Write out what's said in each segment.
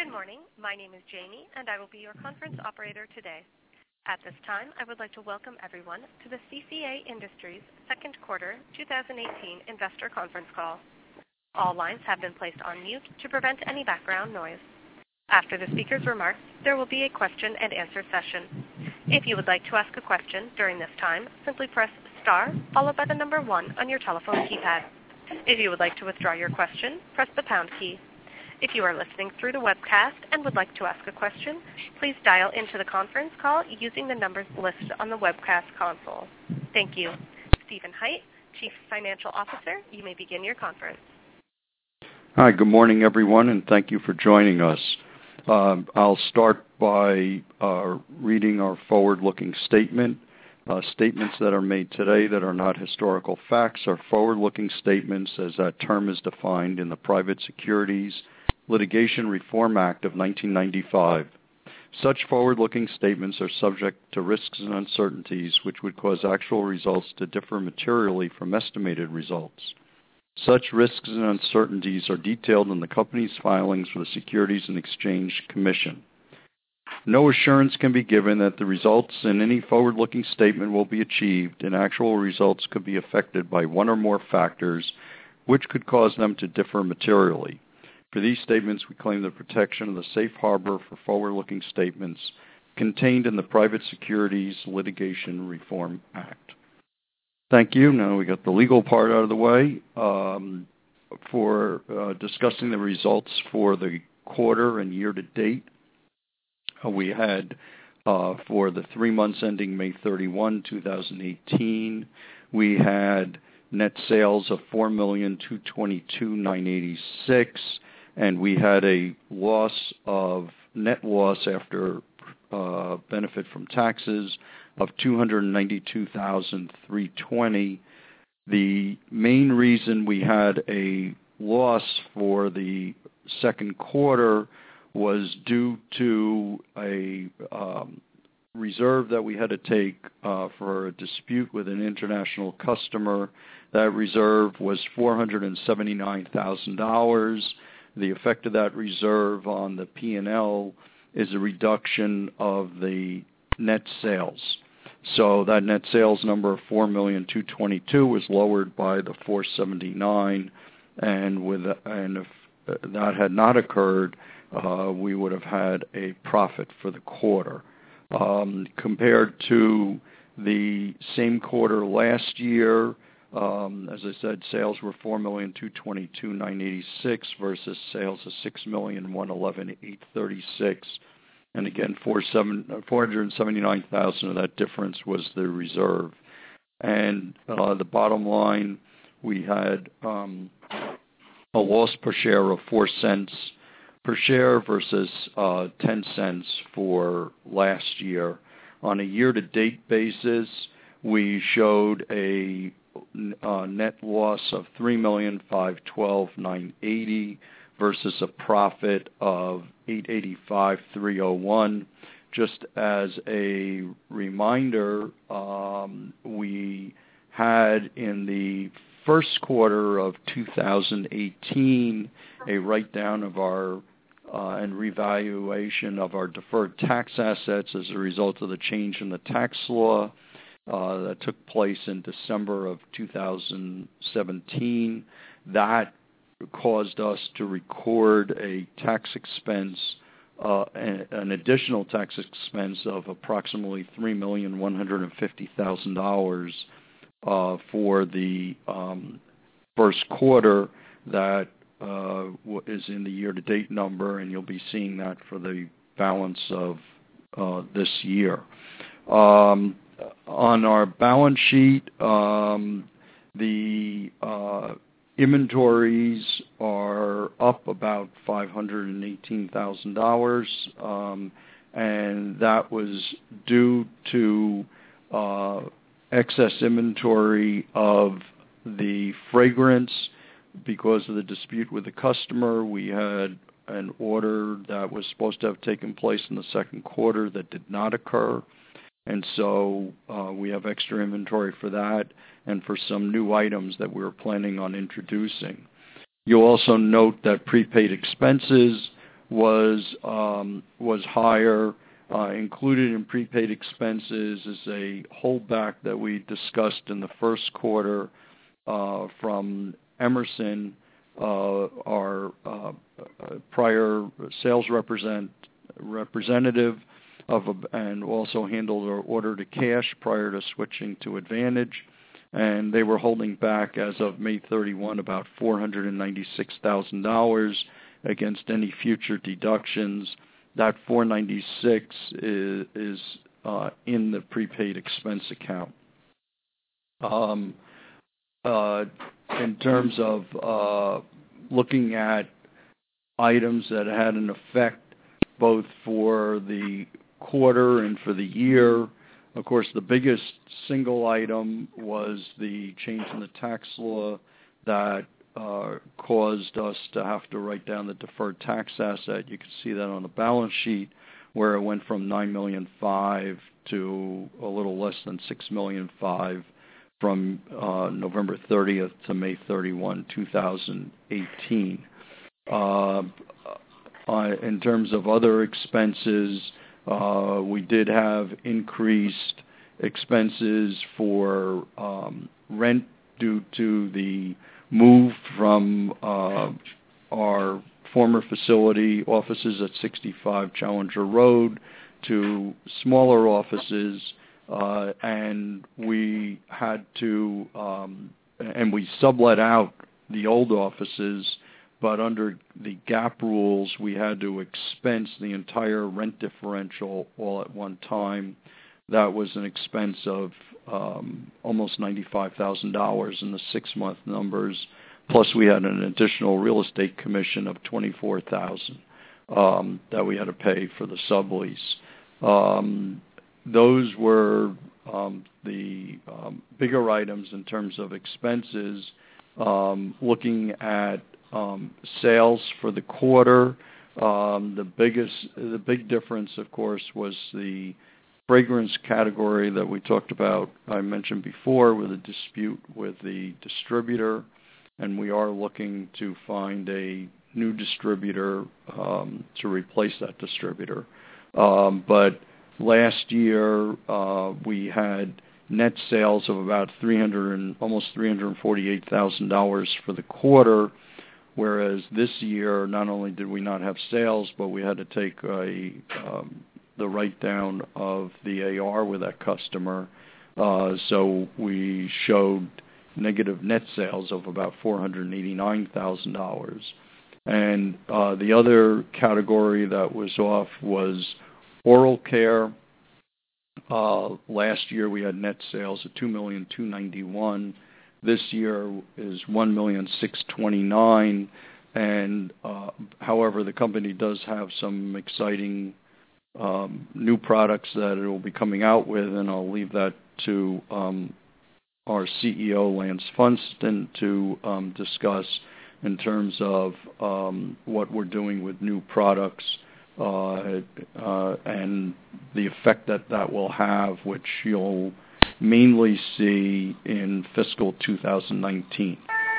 Good morning. My name is Jamie, and I will be your conference operator today. At this time, I would like to welcome everyone to the CCA Industries second quarter 2018 investor conference call. All lines have been placed on mute to prevent any background noise. After the speaker's remarks, there will be a question and answer session. If you would like to ask a question during this time, simply press star followed by the number 1 on your telephone keypad. If you would like to withdraw your question, press the pound key. If you are listening through the webcast and would like to ask a question, please dial into the conference call using the numbers listed on the webcast console. Thank you. Stephen Hite, Chief Financial Officer, you may begin your conference. Hi, good morning, everyone, and thank you for joining us. I'll start by reading our forward-looking statement. Statements that are made today that are not historical facts are forward-looking statements as that term is defined in the Private Securities Litigation Reform Act of 1995. Such forward-looking statements are subject to risks and uncertainties which would cause actual results to differ materially from estimated results. Such risks and uncertainties are detailed in the company's filings with the Securities and Exchange Commission. No assurance can be given that the results in any forward-looking statement will be achieved, and actual results could be affected by one or more factors which could cause them to differ materially. For these statements, we claim the protection of the safe harbor for forward-looking statements contained in the Private Securities Litigation Reform Act. Thank you. Now we got the legal part out of the way. For discussing the results for the quarter and year-to-date, we had for the 3 months ending May 31, 2018, we had net sales of $4,222,986, and we had a net loss after benefit from taxes of $292,320. The main reason we had a loss for the second quarter was due to a reserve that we had to take for a dispute with an international customer. That reserve was $479,000. The effect of that reserve on the P&L is a reduction of the net sales. So that net sales number of $4,222,000 was lowered by the $479,000, and if that had not occurred, we would have had a profit for the quarter. Compared to the same quarter last year, as I said, sales were $4,222,986 versus sales of $6,111,836. And again, $479,000 of that difference was the reserve. And the bottom line, we had a loss per share of 4 cents per share versus 10 cents for last year. On a year-to-date basis, we showed a net loss of $3,512,980 versus a profit of $885,301. Just as a reminder, we had in the first quarter of 2018 a write-down of our and revaluation of our deferred tax assets as a result of the change in the tax law that took place in December of 2017. That caused us to record a tax expense, an additional tax expense of approximately $3,150,000 for the first quarter. That is in the year-to-date number, and you'll be seeing that for the balance of this year. On our balance sheet, the inventories are up about $518,000, and that was due to excess inventory of the fragrance. Because of the dispute with the customer, we had an order that was supposed to have taken place in the second quarter that did not occur. And so we have extra inventory for that and for some new items that we're planning on introducing. You'll also note that prepaid expenses was higher. Included in prepaid expenses is a holdback that we discussed in the first quarter from Emerson, our prior sales representative and also handled our order to cash prior to switching to Advantage. And they were holding back as of May 31 about $496,000 against any future deductions. That $496 is in the prepaid expense account. In terms of looking at items that had an effect both for the quarter and for the year, of course, the biggest single item was the change in the tax law that caused us to have to write down the deferred tax asset. You can see that on the balance sheet, where it went from $9.5 million to a little less than $6.5 million from November 30th to May 31, 2018. In terms of other expenses, we did have increased expenses for rent due to the move from our former facility offices at 65 Challenger Road to smaller offices, and we had to, and we sublet out the old offices, but under the GAAP rules, we had to expense the entire rent differential all at one time. That was an expense of almost $95,000 in the 6-month numbers. Plus, we had an additional real estate commission of $24,000 that we had to pay for the sublease. Those were the bigger items in terms of expenses. Looking at sales for the quarter, the big difference, of course, was the fragrance category that we talked about, I mentioned before, with a dispute with the distributor, and we are looking to find a new distributor to replace that distributor. But last year, we had net sales of about almost $348,000 for the quarter, whereas this year, not only did we not have sales, but we had to take the write-down of the AR with that customer. So we showed negative net sales of about $489,000. And the other category that was off was oral care. Last year we had net sales of $2,291,000. This year is $1,629,000. And however, the company does have some exciting new products that it will be coming out with, and I'll leave that to our CEO, Lance Funston, to discuss in terms of what we're doing with new products and the effect that will have, which you'll mainly see in fiscal 2019.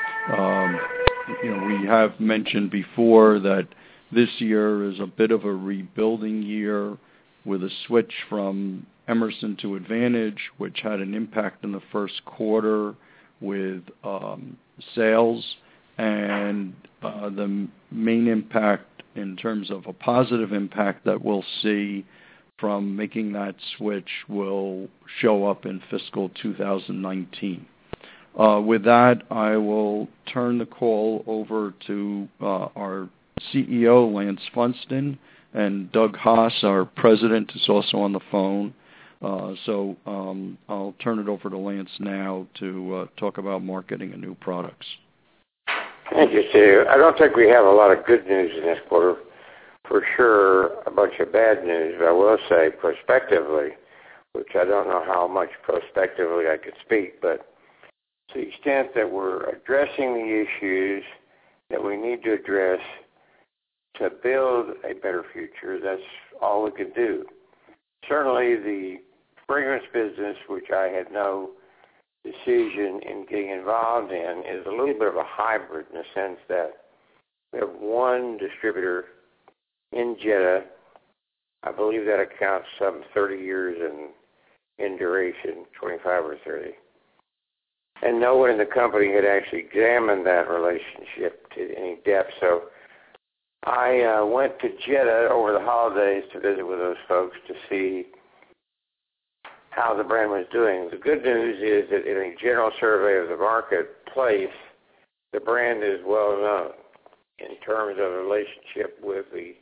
We have mentioned before that this year is a bit of a rebuilding year with a switch from Emerson to Advantage, which had an impact in the first quarter with sales, and the main impact in terms of a positive impact that we'll see from making that switch will show up in fiscal 2019. With that, I will turn the call over to our CEO, Lance Funston, and Doug Haas, our president, is also on the phone. So I'll turn it over to Lance now to talk about marketing and new products. Thank you, Steve. I don't think we have a lot of good news in this quarter. For sure, a bunch of bad news, but I will say prospectively, which I don't know how much prospectively I could speak, but to the extent that we're addressing the issues that we need to address to build a better future, that's all we can do. Certainly the fragrance business, which I had no decision in getting involved in, is a little bit of a hybrid in the sense that we have one distributor in Jeddah. I believe that accounts some 30 years in duration, 25 or 30. And no one in the company had actually examined that relationship to any depth. So I went to Jeddah over the holidays to visit with those folks to see how the brand was doing. The good news is that in a general survey of the marketplace, the brand is well known in terms of the relationship with the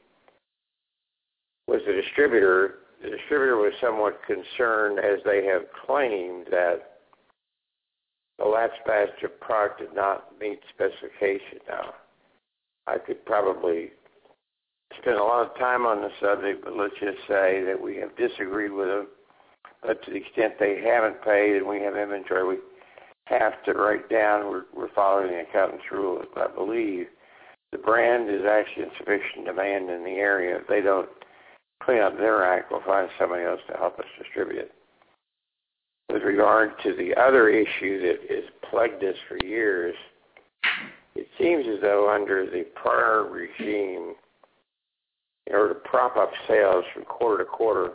distributor. The distributor was somewhat concerned, as they have claimed, that the Latch Master product did not meet specification. Now, I could probably spend a lot of time on the subject, but let's just say that we have disagreed with them. But to the extent they haven't paid and we have inventory, we have to write down, we're following the accountant's rules. But I believe the brand is actually in sufficient demand in the area. If they don't clean up their act, we'll find somebody else to help us distribute it. With regard to the other issue that has plagued us for years, it seems as though under the prior regime, in order to prop up sales from quarter to quarter,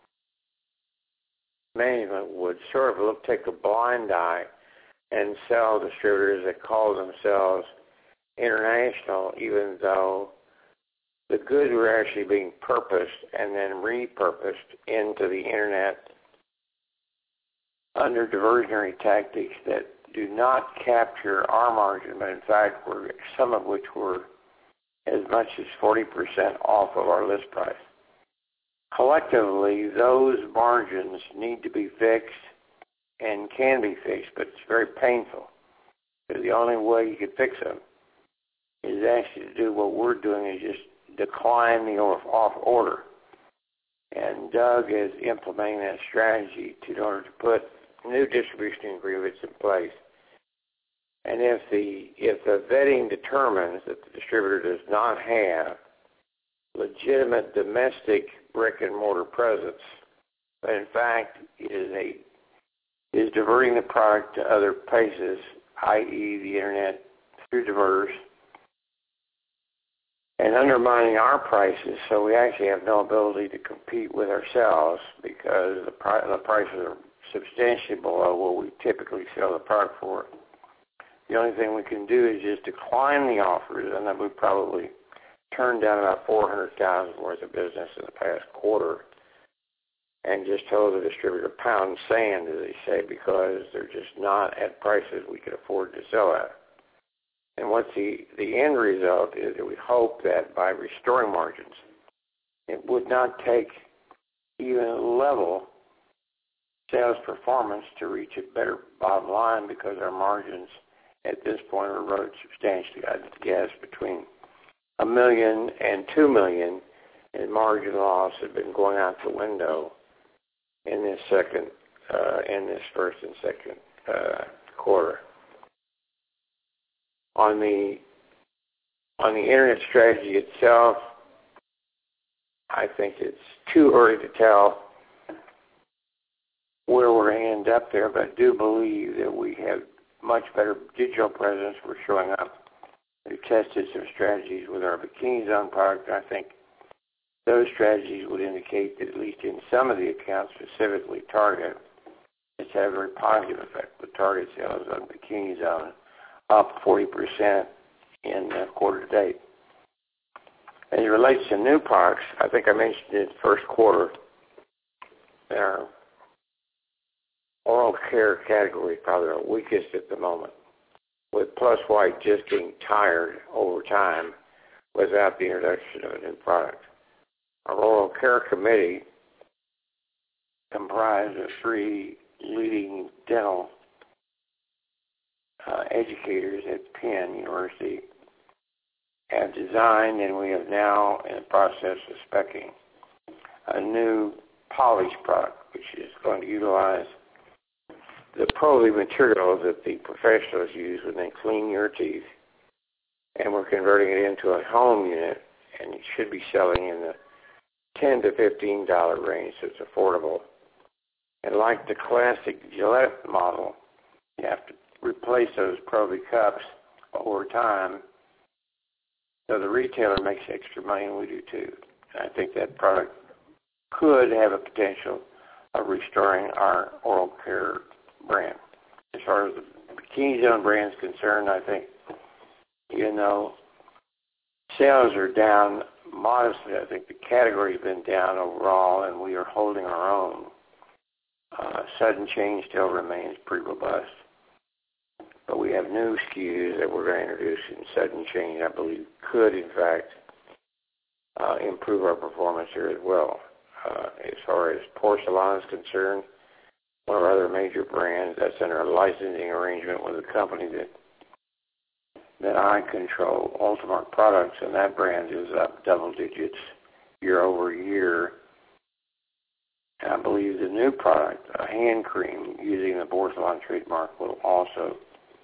management would sort of take a blind eye and sell distributors that call themselves international, even though the goods were actually being purposed and then repurposed into the internet under diversionary tactics that do not capture our margin, but in fact were some of which were as much as 40% off of our list price. Collectively, those margins need to be fixed and can be fixed, but it's very painful. Because the only way you can fix them is actually to do what we're doing, is just decline the off order. And Doug is implementing that strategy in order to put new distribution agreements in place. And if the vetting determines that the distributor does not have legitimate domestic brick and mortar presence, but in fact is diverting the product to other places, i.e. the internet through diverters, and undermining our prices, so we actually have no ability to compete with ourselves because the prices are substantially below what we typically sell the product for. The only thing we can do is just decline the offers, and then we probably turned down about $400,000 worth of business in the past quarter, and just told the distributor pound sand, as they say, because they're just not at prices we could afford to sell at. And what's the end result is that we hope that by restoring margins, it would not take even level sales performance to reach a better bottom line, because our margins at this point are eroded substantially. I'd guess between $1 million and $2 million in margin loss have been going out the window in this first and second quarter. On the internet strategy itself, I think it's too early to tell where we're going to end up there, but I do believe that we have much better digital presence. We're showing up. We've tested some strategies with our Bikini Zone product. I think those strategies would indicate that at least in some of the accounts, specifically Target, it's had a very positive effect with Target sales on Bikini Zone up 40% in quarter to date. As it relates to new products, I think I mentioned in the first quarter, our oral care category is probably our weakest at the moment, with Plus White just getting tired over time without the introduction of a new product. Our oral care committee, comprised of 3 leading dental educators at Penn University, have designed, and we have now in the process of speccing, a new polish product, which is going to utilize the Proli materials that the professionals use when they clean your teeth, and we're converting it into a home unit, and it should be selling in the $10 to $15 range, so it's affordable. And like the classic Gillette model, you have to replace those Proli cups over time, So the retailer makes extra money, and we do too. And I think that product could have a potential of restoring our oral care brand. As far as the Bikini Zone brand is concerned, I think, sales are down modestly. I think the category's been down overall, and we are holding our own. Sudden Change still remains pretty robust. But we have new SKUs that we're going to introduce in Sudden Change, I believe, could, in fact, improve our performance here as well. As far as Porcelana is concerned, one of our other major brands, that's under a licensing arrangement with a company that I control, Ultimate Products, and that brand is up double digits year over year. And I believe the new product, a hand cream using the Porcelana trademark, will also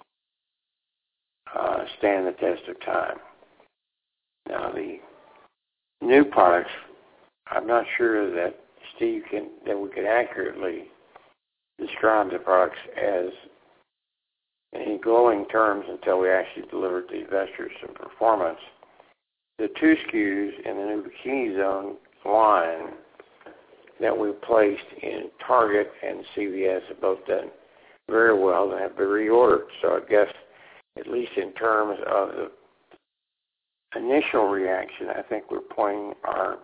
stand the test of time. Now, the new products, I'm not sure that we can accurately describe the products as any glowing terms until we actually deliver to investors some performance. The two SKUs in the new Bikini Zone line that we placed in Target and CVS have both done very well and have been reordered. So I guess, at least in terms of the initial reaction, I think we're pointing our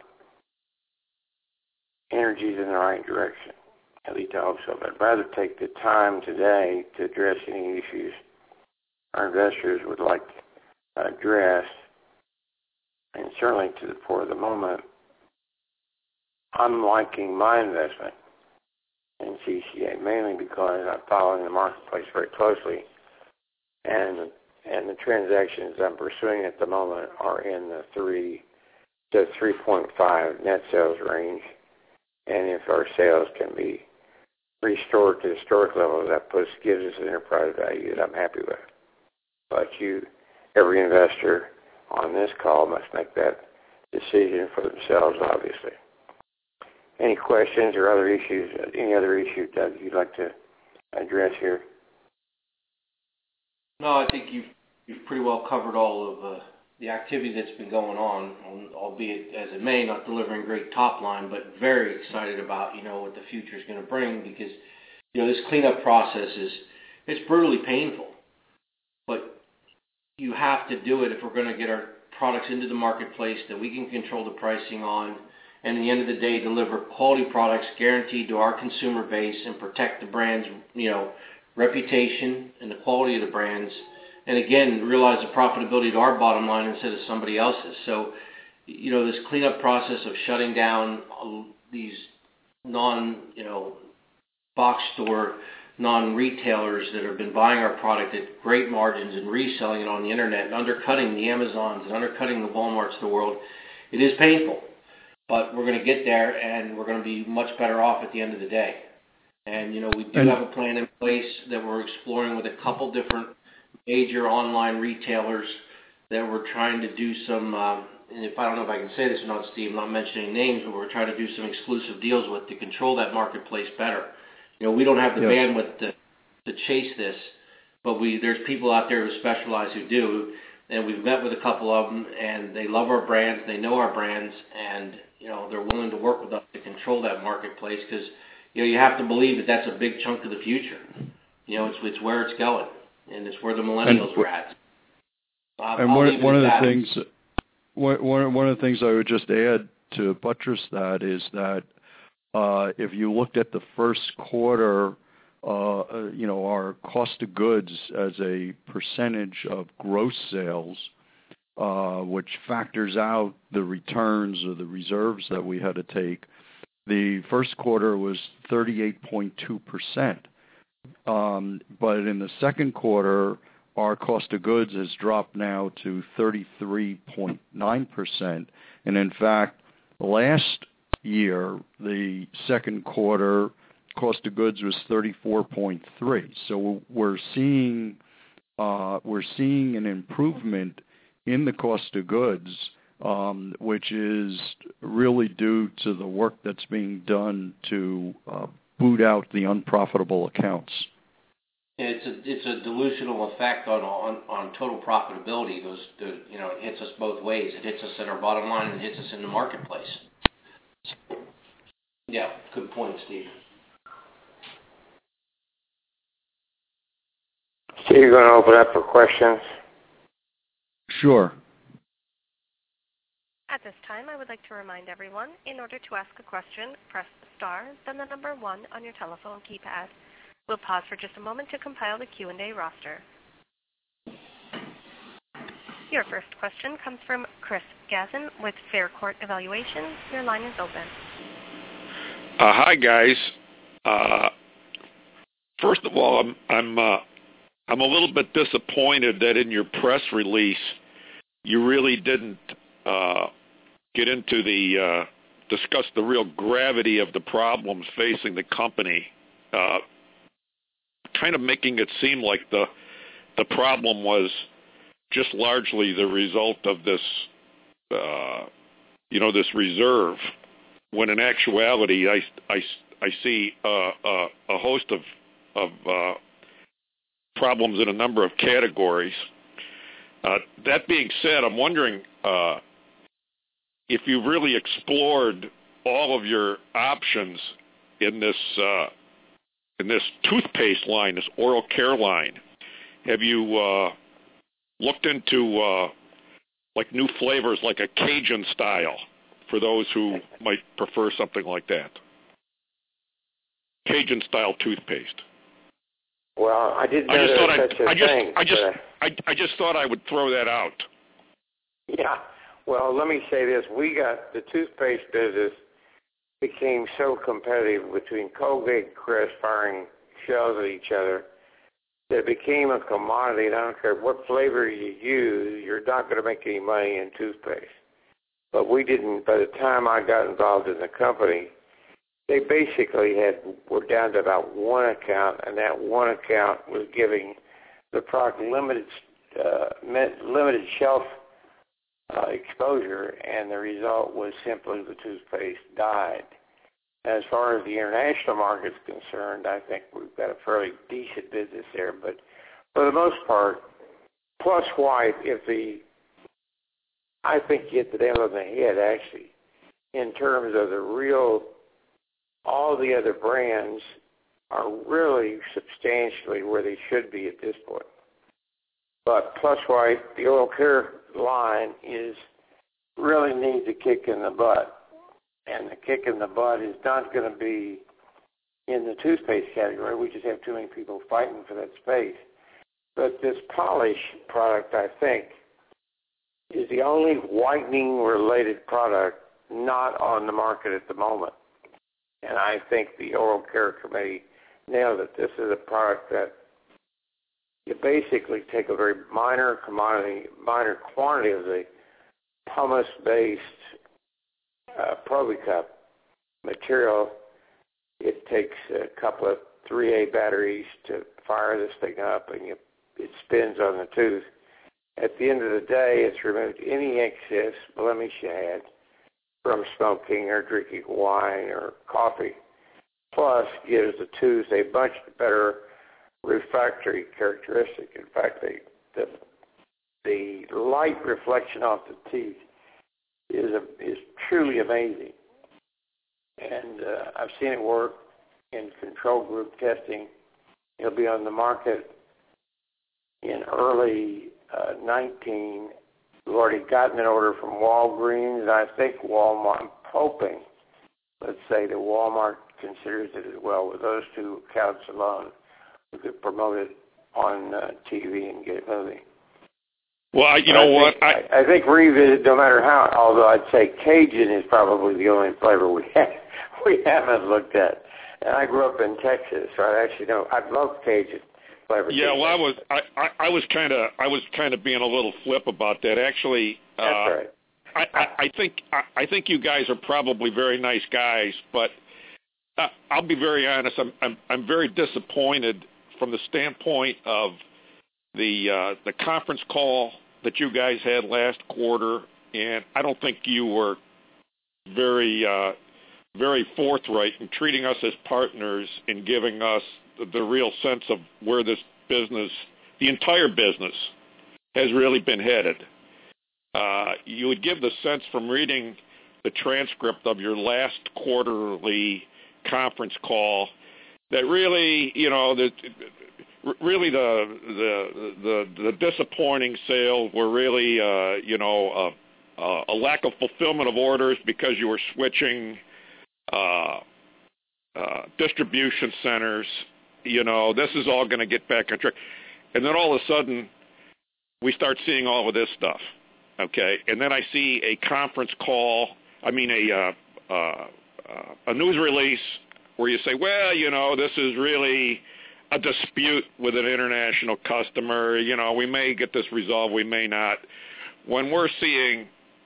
energies in the right direction. At least I hope so. But I'd rather take the time today to address any issues our investors would like to address. And certainly for the moment, I'm liking my investment in CCA, mainly because I'm following the marketplace very closely. And the transactions I'm pursuing at the moment are in the 3 to 3.5 net sales range. And if our sales can be restored to historic levels, that gives us an enterprise value that I'm happy with. But every investor on this call must make that decision for themselves, obviously. Any questions or other issues? Any other issue, Doug, you'd like to address here? No, I think you've pretty well covered all of the activity that's been going on, albeit as it may, not delivering great top line, but very excited about, what the future is going to bring, because, this cleanup process it's brutally painful, but you have to do it if we're going to get our products into the marketplace that we can control the pricing on, and at the end of the day, deliver quality products guaranteed to our consumer base and protect the brand's, reputation and the quality of the brands. And again, realize the profitability to our bottom line instead of somebody else's. So, this cleanup process of shutting down these box store, non-retailers that have been buying our product at great margins and reselling it on the internet and undercutting the Amazons and undercutting the Walmarts of the world, it is painful. But we're going to get there, and we're going to be much better off at the end of the day. And, we do have a plan in place that we're exploring with a couple different major online retailers that we're trying to do some, and I don't know if I can say this or not, Steve, I'm not mentioning names, but we're trying to do some exclusive deals with to control that marketplace better. We don't have the bandwidth to chase this, but there's people out there who specialize who do, and we've met with a couple of them, and they love our brands, they know our brands, and, they're willing to work with us to control that marketplace because, you have to believe that that's a big chunk of the future. It's where it's going. And it's where the millennials were at. And one of the things I would just add to buttress that is that if you looked at the first quarter, our cost of goods as a percentage of gross sales, which factors out the returns or the reserves that we had to take, the first quarter was 38.2%. But in the second quarter, our cost of goods has dropped now to 33.9%. And in fact, last year, the second quarter cost of goods was 34.3%. So we're seeing an improvement in the cost of goods, which is really due to the work that's being done to boot out the unprofitable accounts. And it's a delusional effect on total profitability. It hits us both ways. It hits us in our bottom line and it hits us in the marketplace. Yeah, good point, Steve. So you're going to open up for questions? Sure. At this time, I would like to remind everyone, in order to ask a question, press star, then the number 1 on your telephone keypad. We'll pause for just a moment to compile the Q&A roster. Your first question comes from Chris Gazin with Faircourt Evaluation. Your line is open. Hi, guys. First of all, I'm a little bit disappointed that in your press release you really didn't get into discuss the real gravity of the problems facing the company. Kind of making it seem like the problem was just largely the result of this, this reserve, when in actuality I see a host of problems in a number of categories. That being said, I'm wondering if you really explored all of your options in this toothpaste line, this oral care line. Have you looked into like new flavors, like a Cajun style, for those who might prefer something like that? Cajun style toothpaste. Well, I didn't know there was such a thing. I just thought I would throw that out. Yeah. Well, let me say this. The toothpaste business became so competitive between Colgate and Crest firing shells at each other that it became a commodity, and I don't care what flavor you use, you're not going to make any money in toothpaste. But we didn't. By the time I got involved in the company, they basically were down to about one account, and that one account was giving the product limited shelf exposure, and the result was simply the toothpaste died. As far as the international market is concerned, I think we've got a fairly decent business there, but for the most part, Plus White, I think you hit the nail on the head, actually, in terms of all the other brands are really substantially where they should be at this point. But Plus White, the oral care line, really needs a kick in the butt. And the kick in the butt is not going to be in the toothpaste category. We just have too many people fighting for that space. But this polish product, I think, is the only whitening-related product not on the market at the moment. And I think the Oral Care Committee nailed it. This is a product that you basically take a very minor quantity of the pumice-based Probicup material. It takes a couple of 3A batteries to fire this thing up, and it spins on the tooth. At the end of the day, it's removed any excess blemish you had from smoking or drinking wine or coffee, plus gives the tooth a much better refractory characteristic. In fact, the light reflection off the teeth is truly amazing. And I've seen it work in control group testing. It'll be on the market in early 19. We've already gotten an order from Walgreens, and I think Walmart. I'm hoping, let's say, that Walmart considers it as well. With those two accounts alone, we could promote it on TV and get it moving. Well, I think Revisit, no matter how, although I'd say Cajun is probably the only flavor we haven't looked at. And I grew up in Texas, so I actually know. I love Cajun flavor. Yeah, well, I was kind of being a little flip about that. Actually, that's right. I think you guys are probably very nice guys, but I'll be very honest. I'm very disappointed from the standpoint of the conference call that you guys had last quarter, and I don't think you were very forthright in treating us as partners and giving us the real sense of where this business, the entire business, has really been headed. You would give the sense from reading the transcript of your last quarterly conference call that really, the disappointing sales were really, a lack of fulfillment of orders because you were switching distribution centers. This is all going to get back on track. And then all of a sudden, we start seeing all of this stuff, okay? And then I see a conference call, a news release where you say, well, this is really a dispute with an international customer. We may get this resolved, we may not. When we're seeing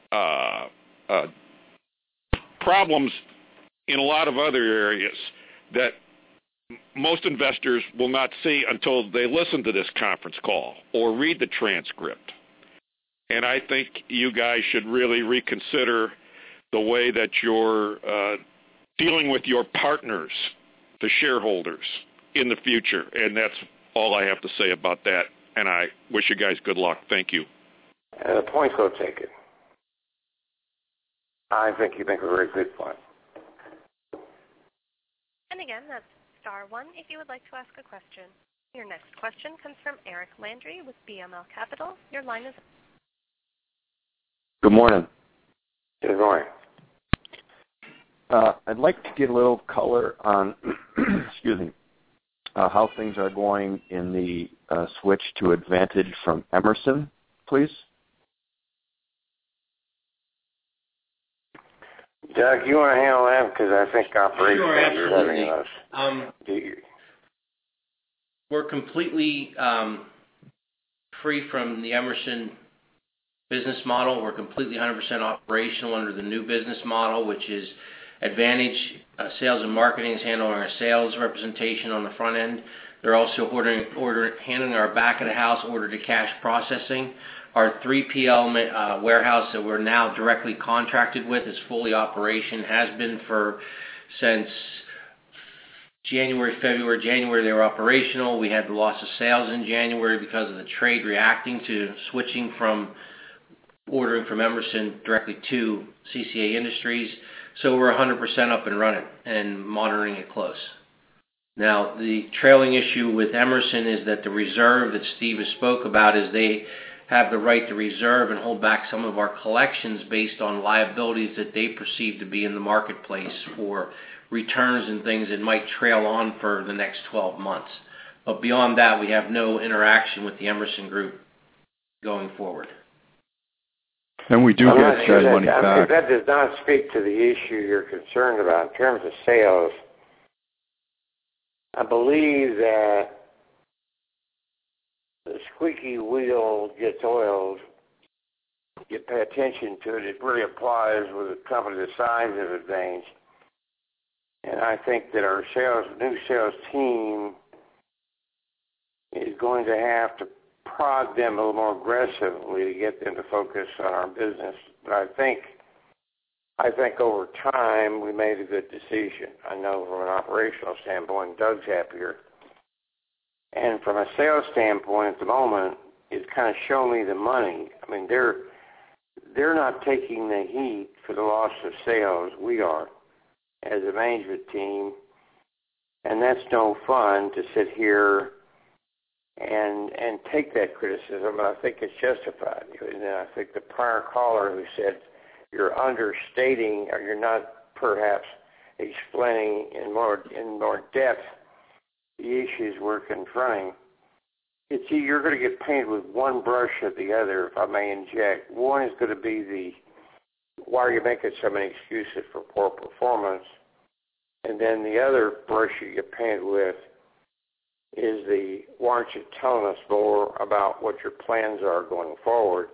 problems in a lot of other areas that most investors will not see until they listen to this conference call or read the transcript. And I think you guys should really reconsider the way that you're dealing with your partners, the shareholders, in the future. And that's all I have to say about that. And I wish you guys good luck. Thank you. The point's well taken. I think you make a very good point. And again, that's star one if you would like to ask a question. Your next question comes from Eric Landry with BML Capital. Your line is open. Good morning. Good morning. I'd like to get a little color on, excuse me, how things are going in the switch to Advantage from Emerson, please. Doug, you want to handle that? Because I think operations Sure, are having us. We're completely free from the Emerson business model. We're completely 100% operational under the new business model, which is Advantage Sales and Marketing is handling our sales representation on the front end. They're also handling our back of the house order-to-cash processing. Our 3PL warehouse that we're now directly contracted with is fully operational, has been since January, February. January they were operational. We had the loss of sales in January because of the trade reacting to switching from ordering from Emerson directly to CCA Industries. So we're 100% up and running and monitoring it close. Now, the trailing issue with Emerson is that the reserve that Steve has spoke about is they have the right to reserve and hold back some of our collections based on liabilities that they perceive to be in the marketplace for returns and things that might trail on for the next 12 months. But beyond that, we have no interaction with the Emerson Group going forward. And we do get that money back. That does not speak to the issue you're concerned about. In terms of sales, I believe that the squeaky wheel gets oiled. You pay attention to it. It really applies with a company the size of Advantage. And I think that our new sales team is going to have to prod them a little more aggressively to get them to focus on our business. But I think over time we made a good decision. I know from an operational standpoint, Doug's happier. And from a sales standpoint at the moment, it's kind of show me the money. I mean, they're not taking the heat for the loss of sales. We are as a management team. And that's no fun to sit here and take that criticism, but I think it's justified. And I think the prior caller who said you're understating or you're not perhaps explaining in more depth the issues we're confronting. You're going to get painted with one brush or the other, if I may inject. One is going to be why are you making so many excuses for poor performance? And then the other brush you get painted with is why aren't you telling us more about what your plans are going forward?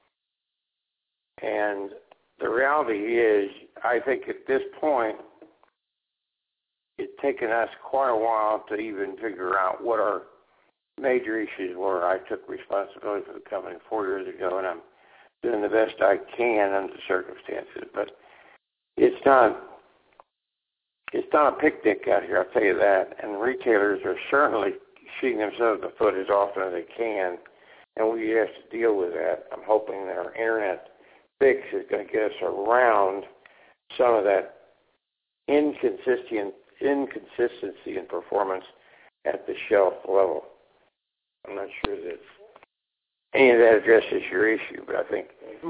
And the reality is, I think at this point, it's taken us quite a while to even figure out what our major issues were. I took responsibility for the company 4 years ago, and I'm doing the best I can under the circumstances. But it's not It's not a picnic out here, I'll tell you that. And retailers are certainly shooting themselves in the foot as often as they can, and we have to deal with that. I'm hoping that our internet fix is going to get us around some of that inconsistency in performance at the shelf level. I'm not sure that any of that addresses your issue, but I think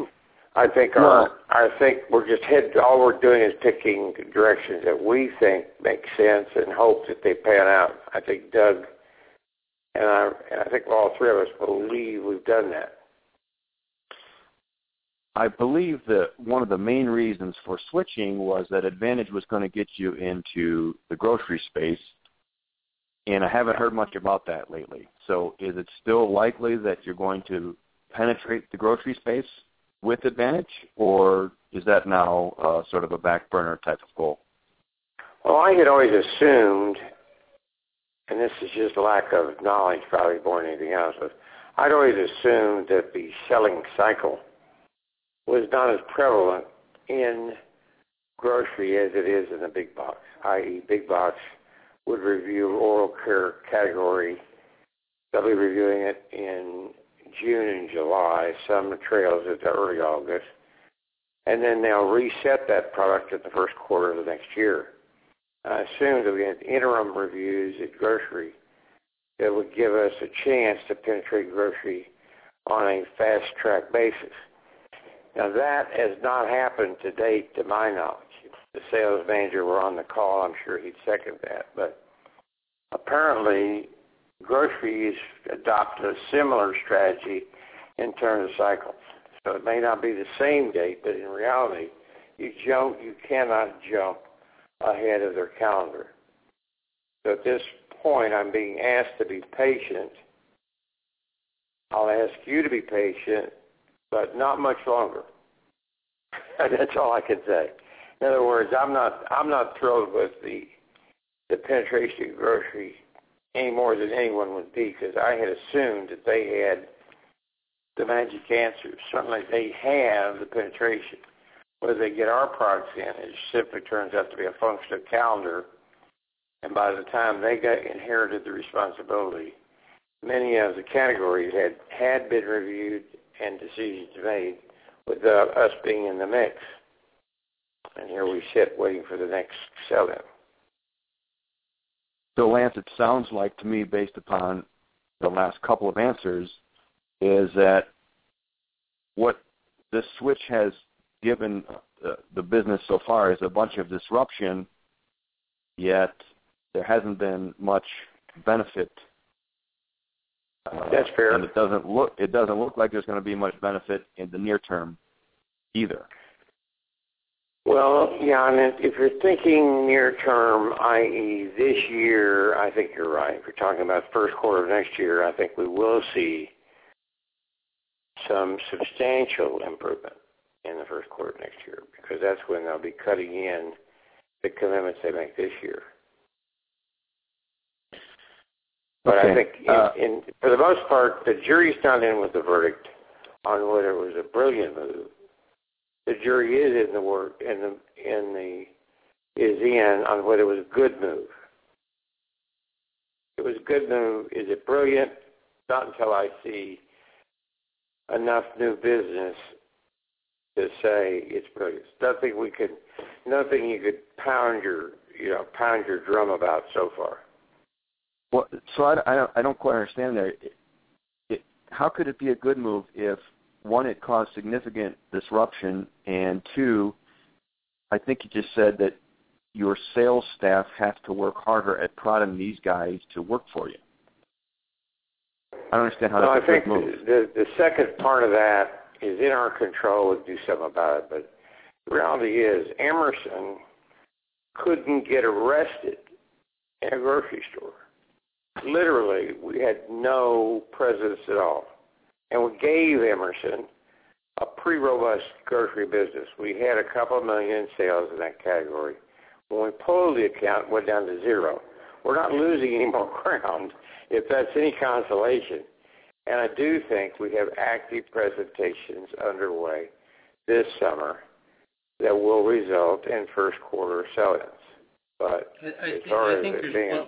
we're just all we're doing is picking directions that we think make sense and hope that they pan out. I think Doug and I think all three of us believe we've done that. I believe that one of the main reasons for switching was that Advantage was going to get you into the grocery space, and I haven't heard much about that lately. So is it still likely that you're going to penetrate the grocery space with Advantage, or is that now sort of a back burner type of goal? Well, I had always assumed, and this is just lack of knowledge probably more than anything else, but I'd always assumed that the selling cycle was not as prevalent in grocery as it is in the big box, i.e. big box would review oral care category. They'll be reviewing it in June and July, some trails into early August, and then they'll reset that product in the first quarter of the next year. I assumed that we had interim reviews at grocery that would give us a chance to penetrate grocery on a fast-track basis. Now, that has not happened to date, to my knowledge. If the sales manager were on the call, I'm sure he'd second that. But apparently, grocery has adopted a similar strategy in terms of cycle. So it may not be the same date, but in reality, you cannot jump ahead of their calendar. So at this point, I'm being asked to be patient. I'll ask you to be patient, but not much longer. That's all I can say. In other words, I'm not thrilled with the penetration of grocery any more than anyone would be, because I had assumed that they had the magic answers. Certainly they have the penetration. Whether they get our products in, it simply turns out to be a function of calendar, and by the time they inherited the responsibility, many of the categories had been reviewed and decisions made with us being in the mix. And here we sit waiting for the next sell-in. So, Lance, it sounds like to me, based upon the last couple of answers, is that what this switch has given the business so far is a bunch of disruption, yet there hasn't been much benefit. That's fair. And it doesn't look like there's going to be much benefit in the near term either. Well, yeah, and if you're thinking near term, i.e. this year, I think you're right. If you're talking about the first quarter of next year, I think we will see some substantial improvement in the first quarter of next year, because that's when they'll be cutting in the commitments they make this year. But okay. I think, for the most part, the jury's not in with the verdict on whether it was a brilliant move. The jury is in on whether it was a good move. If it was a good move, is it brilliant? Not until I see enough new business to say it's brilliant. Nothing you could pound your drum about so far. Well, so I don't quite understand there. How could it be a good move if, one, it caused significant disruption, and two, I think you just said that your sales staff has to work harder at prodding these guys to work for you. I don't understand how that's a good move. The second part of that is in our control to do something about it, but the reality is Emerson couldn't get arrested in a grocery store. Literally, we had no presence at all. And we gave Emerson a pretty robust grocery business. We had a couple of million in sales in that category. When we pulled the account, it went down to zero. We're not losing any more ground, if that's any consolation. And I do think we have active presentations underway this summer that will result in first quarter sell-ins. But I think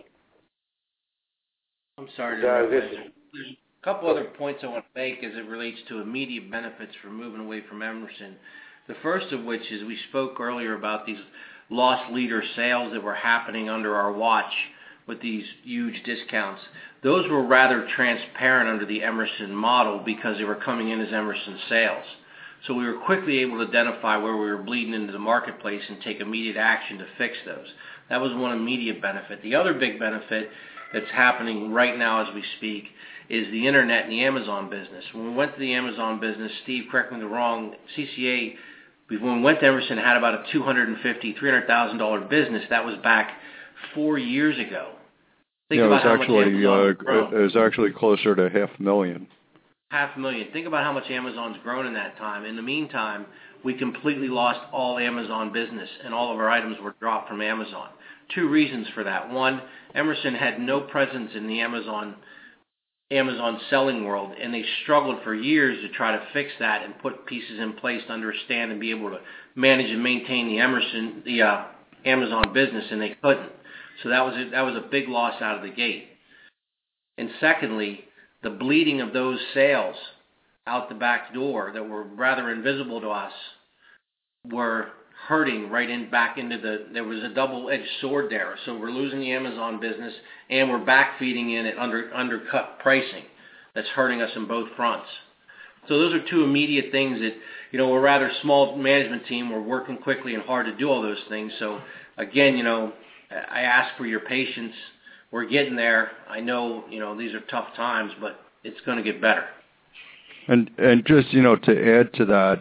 I'm sorry. There's a couple other points I want to make as it relates to immediate benefits for moving away from Emerson. The first of which is we spoke earlier about these loss leader sales that were happening under our watch with these huge discounts. Those were rather transparent under the Emerson model because they were coming in as Emerson sales. So we were quickly able to identify where we were bleeding into the marketplace and take immediate action to fix those. That was one immediate benefit. The other big benefit that's happening right now as we speak is the internet and the Amazon business. When we went to the Amazon business, Steve, correct me if I'm wrong, CCA, when we went to Emerson, had about a $250,000, $300,000 business. That was back 4 years ago. Think about how much Amazon's grown. It was actually closer to $500,000. $500,000. Think about how much Amazon's grown in that time. In the meantime, we completely lost all Amazon business, and all of our items were dropped from Amazon. Two reasons for that. One, Emerson had no presence in the Amazon selling world, and they struggled for years to try to fix that and put pieces in place to understand and be able to manage and maintain the Amazon business, and they couldn't. So that was a big loss out of the gate. And secondly, the bleeding of those sales out the back door that were rather invisible to us were hurting back into there was a double-edged sword there. So we're losing the Amazon business and we're backfeeding in at undercut pricing. That's hurting us in both fronts. So those are two immediate things that, we're a rather small management team. We're working quickly and hard to do all those things. So again, I ask for your patience. We're getting there. I know, these are tough times, but it's going to get better. And just, to add to that,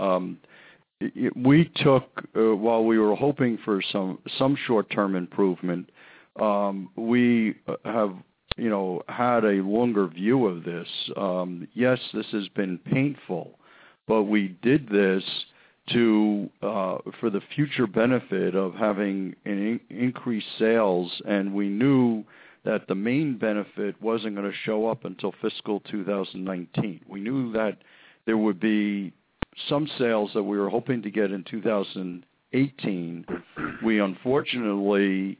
we took, while we were hoping for some short-term improvement, we have, had a longer view of this. Yes, this has been painful, but we did this for the future benefit of having increased sales, and we knew that the main benefit wasn't going to show up until fiscal 2019. We knew that there would be some sales that we were hoping to get in 2018. We unfortunately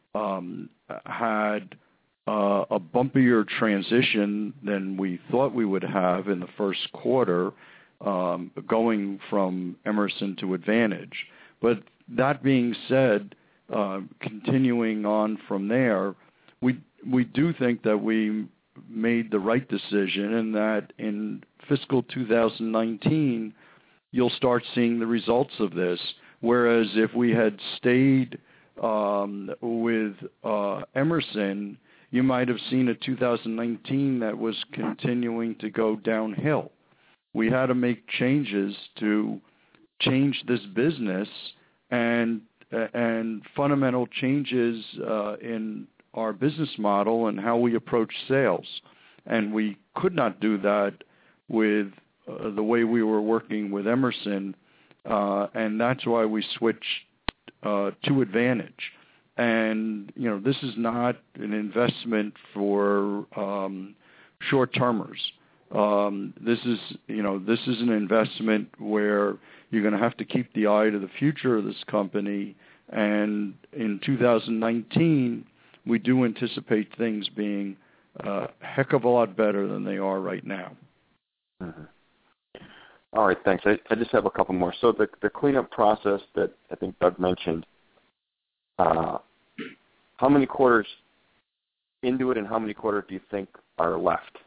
had a bumpier transition than we thought we would have in the first quarter, going from Emerson to Advantage. But that being said, continuing on from there, we do think that we made the right decision, and that in fiscal 2019, you'll start seeing the results of this. Whereas if we had stayed with Emerson, you might have seen a 2019 that was continuing to go downhill. We had to make changes to change this business and fundamental changes in our business model and how we approach sales. And we could not do that with the way we were working with Emerson, and that's why we switched to Advantage. And, this is not an investment for short-termers. This is an investment where you're going to have to keep the eye to the future of this company. And in 2019, we do anticipate things being a heck of a lot better than they are right now. Mm-hmm. All right, thanks. I just have a couple more. So the cleanup process that I think Doug mentioned, how many quarters into it and how many quarters do you think are left?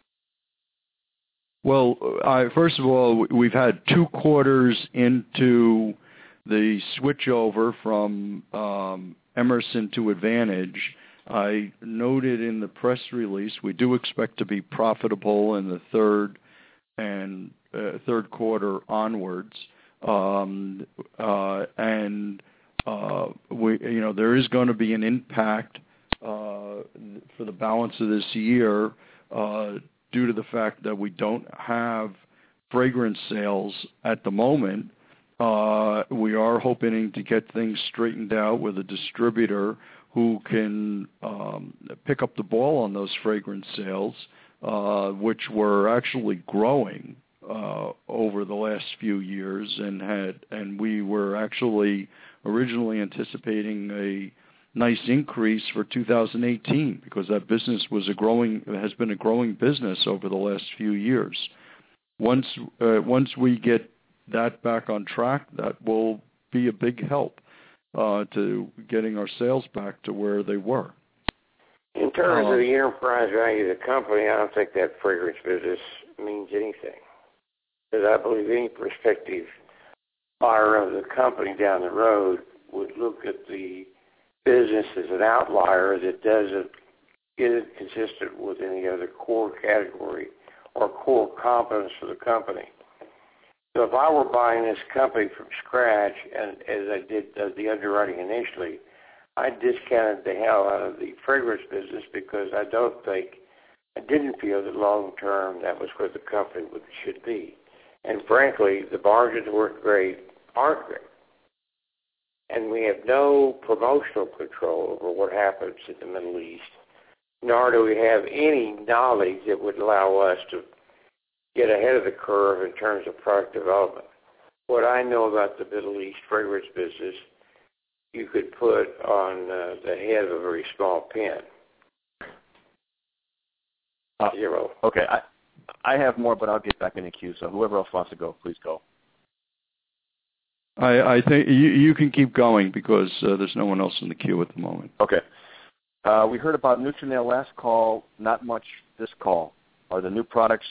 Well, first of all, we've had 2 quarters into the switchover from Emerson to Advantage. I noted in the press release we do expect to be profitable in the third quarter onwards, there is going to be an impact for the balance of this year due to the fact that we don't have fragrance sales at the moment. We are hoping to get things straightened out with a distributor who can pick up the ball on those fragrance sales, which were actually growing over the last few years, and we were actually originally anticipating a nice increase for 2018 because that business has been a growing business over the last few years. Once we get that back on track, that will be a big help to getting our sales back to where they were. In terms of the enterprise value of the company, I don't think that fragrance business means anything. Because I believe any prospective buyer of the company down the road would look at the business as an outlier that isn't consistent with any other core category or core competence for the company. So if I were buying this company from scratch, and as I did the underwriting initially, I discounted the hell out of the fragrance business because I didn't feel that long term that was where the company should be. And frankly, the margins aren't great. And we have no promotional control over what happens in the Middle East, nor do we have any knowledge that would allow us to get ahead of the curve in terms of product development. What I know about the Middle East fragrance business, you could put on the head of a very small pin. Zero. Okay, I have more, but I'll get back in the queue. So whoever else wants to go, please go. I think you can keep going because there's no one else in the queue at the moment. Okay. We heard about Nutrinel last call, not much this call. Are the new products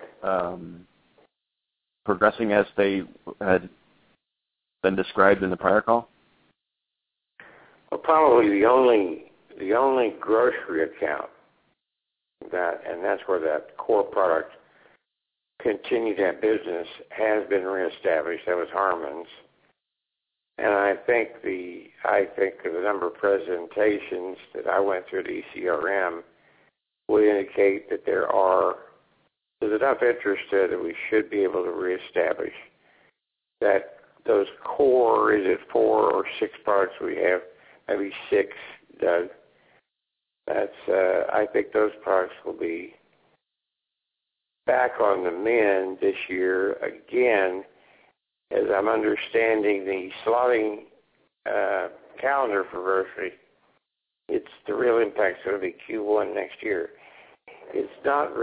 progressing as they had been described in the prior call? Well, probably the only grocery account and that's where that core product continued that business has been reestablished. That was Harmon's. And I think the number of presentations that I went through at ECRM would indicate that there's enough interest there that we should be able to reestablish that those core, is it 4 or 6 products we have, maybe 6, Doug. I think those products will be back on the mend this year again, as I'm understanding the slotting calendar for grocery. It's the real impact's going to be Q1 next year. It's not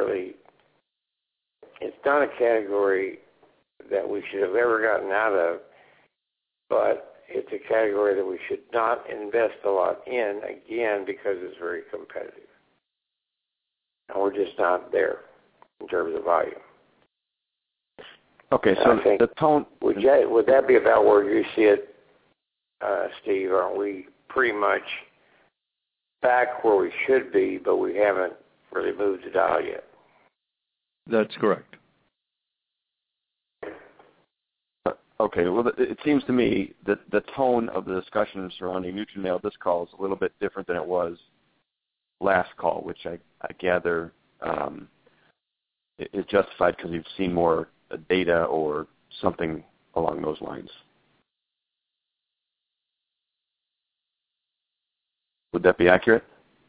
a category that we should have ever gotten out of, but it's a category that we should not invest a lot in, again, because it's very competitive. And we're just not there in terms of volume. Okay, so the tone... Would that be about where you see it, Steve? Aren't we pretty much back where we should be, but we haven't really moved the dial yet? That's correct. Okay, well, it seems to me that the tone of the discussion surrounding Nutrinel this call is a little bit different than it was last call, which I gather is justified because you've seen more data or something along those lines. Would that be accurate?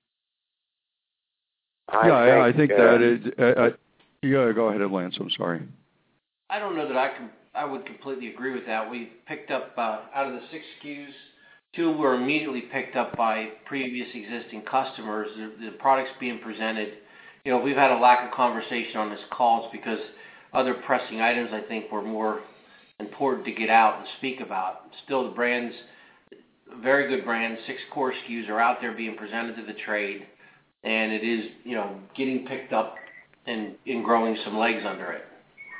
I think that is... yeah, go ahead, Lance. I'm sorry. I don't know that I would completely agree with that. We picked up, out of the 6 SKUs, 2 were immediately picked up by previous existing customers. The products being presented, we've had a lack of conversation on this call because other pressing items, I think, were more important to get out and speak about. Still, the brands, very good brands, 6 core SKUs are out there being presented to the trade, and it is, getting picked up and growing some legs under it.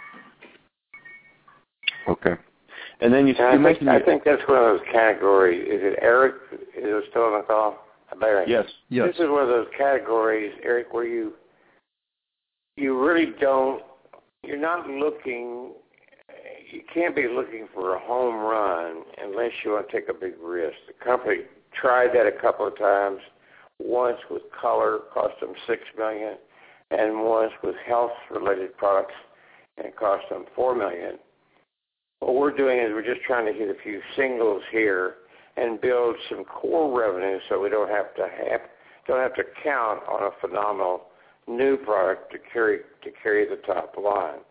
Okay. And then you mentioned... I think that's one of those categories. Is it Eric? Is it still on the call? Barry? Yes. This is one of those categories, Eric, where you really don't... You're not looking... You can't be looking for a home run unless you want to take a big risk. The company tried that a couple of times. Once with color, cost them $6 million, and once with health-related products, and it cost them $4 million. What we're doing is we're just trying to hit a few singles here and build some core revenue, so we don't have to count on a phenomenal new product to carry the top line.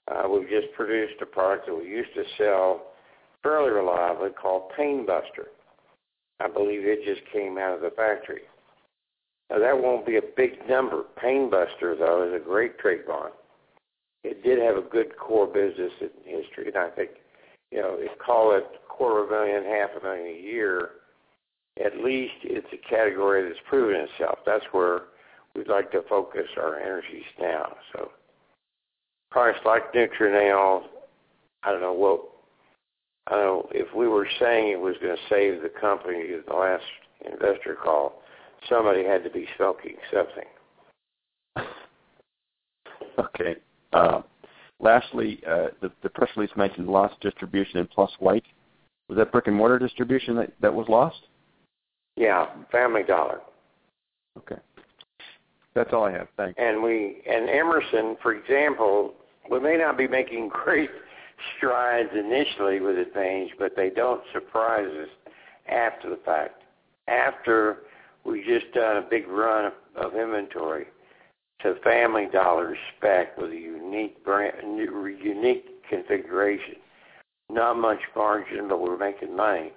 We've just produced a product that we used to sell fairly reliably called Pain Buster. I believe it just came out of the factory. Now, that won't be a big number. Pain Buster, though, is a great trademark. It did have a good core business in history, and I think, they call it $250,000, $500,000 a year. At least it's a category that's proven itself. That's where we'd like to focus our energies now. So, products like Nutrinail, I don't know if we were saying it was going to save the company at the last investor call, somebody had to be smoking something. Okay. Lastly, the press release mentioned lost distribution in Plus White. Was that brick and mortar distribution that was lost? Yeah, Family Dollar. Okay. That's all I have. Thanks. And Emerson, for example, we may not be making great strides initially with Advantage, but they don't surprise us after the fact. After we just done a big run of inventory to Family Dollar spec with a unique brand, unique configuration, not much margin, but we're making money.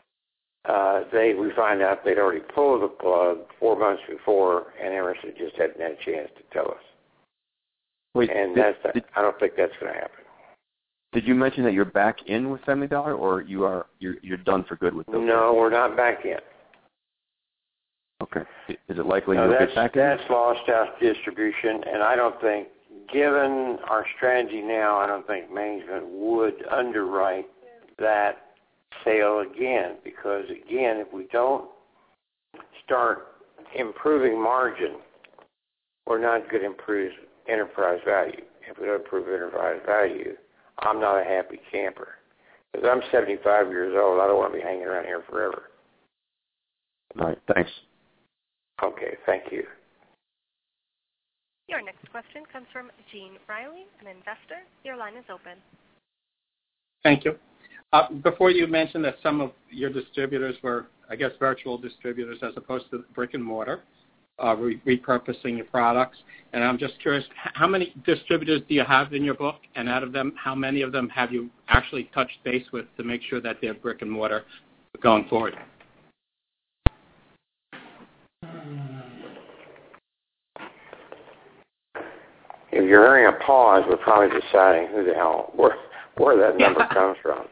We find out they'd already pulled the plug 4 months before, and Emerson just hadn't had a chance to tell us. Wait, and I don't think that's going to happen. Did you mention that you're back in with Family Dollar, or you're done for good with them? No, we're not back in. Okay. Is it likely you'll get back in? That's lost out distribution, and I don't think, given our strategy now, I don't think management would underwrite that sale again, because, again, if we don't start improving margin, we're not going to improve enterprise value. If we don't improve enterprise value, I'm not a happy camper. Because I'm 75 years old. I don't want to be hanging around here forever. All right. Thanks. Okay. Thank you. Your next question comes from Gene Riley, an investor. Your line is open. Thank you. Before you mentioned that some of your distributors were, I guess, virtual distributors as opposed to brick and mortar, repurposing your products. And I'm just curious, how many distributors do you have in your book? And out of them, how many of them have you actually touched base with to make sure that they're brick and mortar going forward? If you're hearing a pause, we're probably deciding where that number comes from.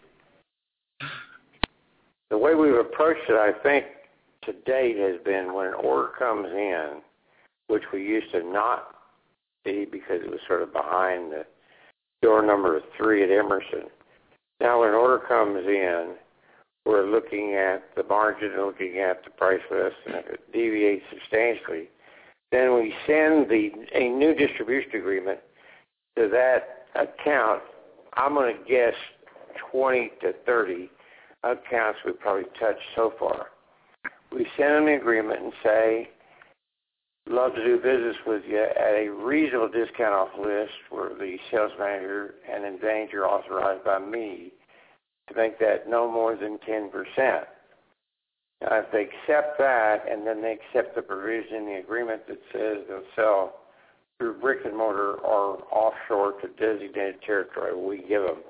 The way we've approached it, I think, to date has been when an order comes in, which we used to not see because it was sort of behind the door number 3 at Emerson. Now when an order comes in, we're looking at the margin, looking at the price list, and if it deviates substantially, then we send a new distribution agreement to that account. I'm going to guess 20 to 30 accounts we've probably touched so far. We send them the agreement and say, love to do business with you at a reasonable discount off list where the sales manager and Advantage are authorized by me to make that no more than 10%. Now, if they accept that and then they accept the provision in the agreement that says they'll sell through brick and mortar or offshore to designated territory, we give them.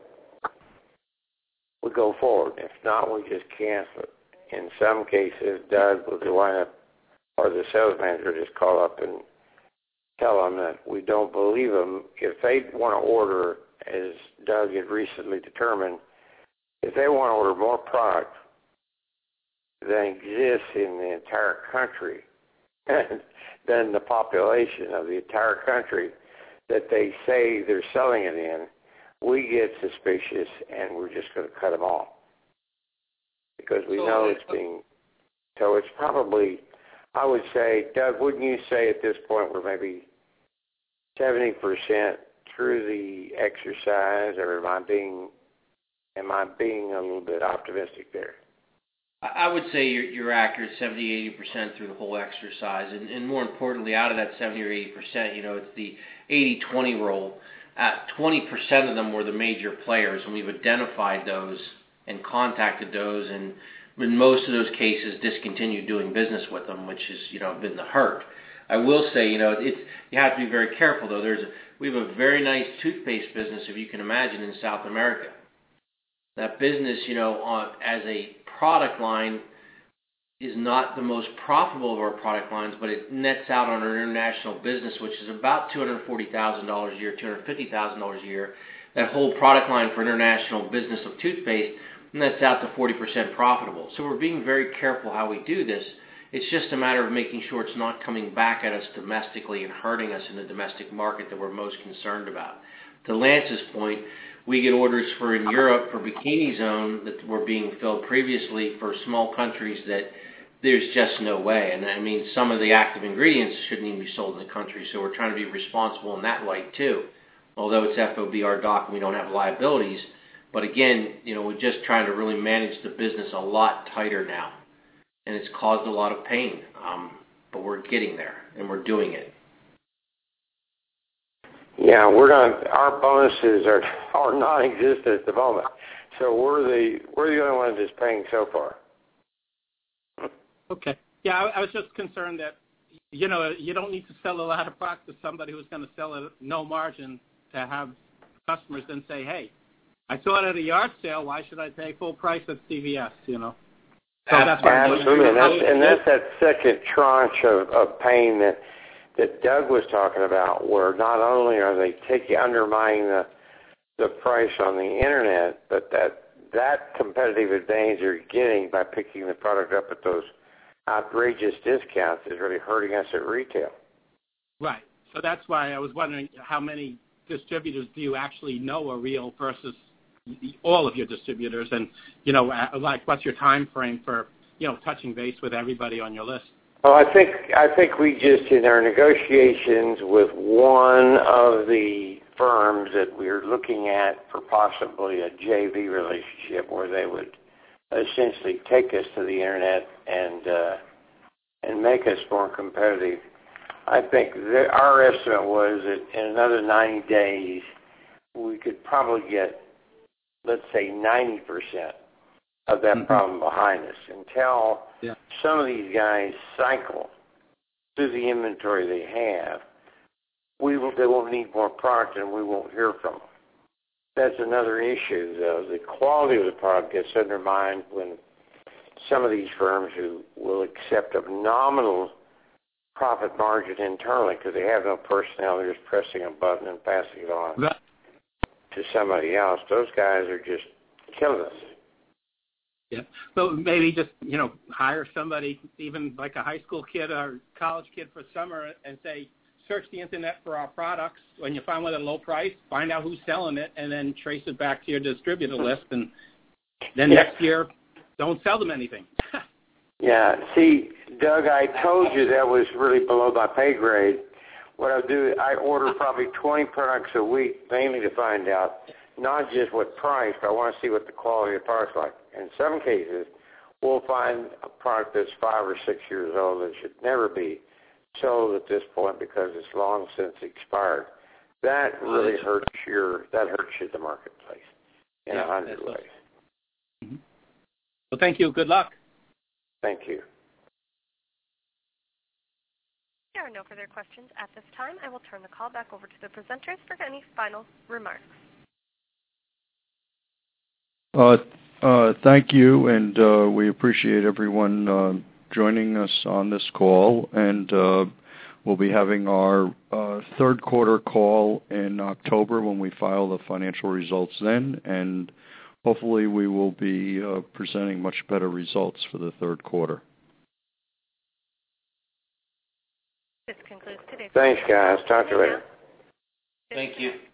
We go forward. If not, we just cancel it. In some cases, Doug will wind up, or the sales manager just call up and tell them that we don't believe them. If they want to order, as Doug had recently determined, if they want to order more product than exists in the entire country, than the population of the entire country that they say they're selling it in, we get suspicious and we're just going to cut them off. Because we know it's being, so it's probably, I would say, Doug, wouldn't you say at this point we're maybe 70% through the exercise, or am I being a little bit optimistic there? I would say you're accurate, 70-80% through the whole exercise, and more importantly, out of that 70 or 80%, it's the 80-20 rule. 20% of them were the major players, and we've identified those and contacted those, and in most of those cases, discontinued doing business with them, which has been the hurt. I will say, you have to be very careful, though. We have a very nice toothpaste business, if you can imagine, in South America. That business, as a product line, is not the most profitable of our product lines, but it nets out on our international business, which is about $240,000 a year, $250,000 a year. That whole product line for international business of toothpaste nets out to 40% profitable. So we're being very careful how we do this. It's just a matter of making sure it's not coming back at us domestically and hurting us in the domestic market that we're most concerned about. To Lance's point, we get orders in Europe for Bikini Zone that were being filled previously for small countries that there's just no way. And I mean, some of the active ingredients shouldn't even be sold in the country, so we're trying to be responsible in that light too. Although it's FOB dock and we don't have liabilities. But again, we're just trying to really manage the business a lot tighter now. And it's caused a lot of pain. But we're getting there, and we're doing it. Yeah, our bonuses are non-existent at the moment. So we're the only ones that's paying so far. Okay. Yeah, I was just concerned that, you don't need to sell a lot of product to somebody who's going to sell at no margin to have customers then say, hey, I saw it at a yard sale. Why should I pay full price at CVS, So that's absolutely. And that's that second tranche of pain that Doug was talking about, where not only are they undermining the price on the internet, but that competitive advantage they're getting by picking the product up at those outrageous discounts is really hurting us at retail. Right. So that's why I was wondering how many distributors do you actually know are real versus all of your distributors, and what's your time frame for touching base with everybody on your list? Well, I think we just, in our negotiations with one of the firms that we're looking at for possibly a JV relationship where they would essentially take us to the internet and make us more competitive. I think our estimate was that in another 90 days we could probably get, let's say, 90% of that problem behind us until some of these guys cycle through the inventory they have. They won't need more product and we won't hear from them. That's another issue, though. The quality of the product gets undermined when some of these firms who will accept a nominal profit margin internally because they have no personnel, they're just pressing a button and passing it on to somebody else. Those guys are just killing us. Yeah. So maybe just, hire somebody, even like a high school kid or college kid for summer and say, search the internet for our products. When you find one at a low price, find out who's selling it, and then trace it back to your distributor list. And then next year, don't sell them anything. Yeah. See, Doug, I told you that was really below my pay grade. What I do, I order probably 20 products a week, mainly to find out not just what price, but I want to see what the quality of the product's like. In some cases, we'll find a product that's 5 or 6 years old that should never be sold at this point because it's long since expired. That really hurts you at the marketplace in 100 ways. Mm-hmm. Well, thank you. Good luck. Thank you. There are no further questions at this time. I will turn the call back over to the presenters for any final remarks. Thank you, and we appreciate everyone joining us on this call, and we'll be having our third quarter call in October when we file the financial results then, and hopefully we will be presenting much better results for the third quarter. This concludes today's Thanks, guys. Talk to you later. Thank you.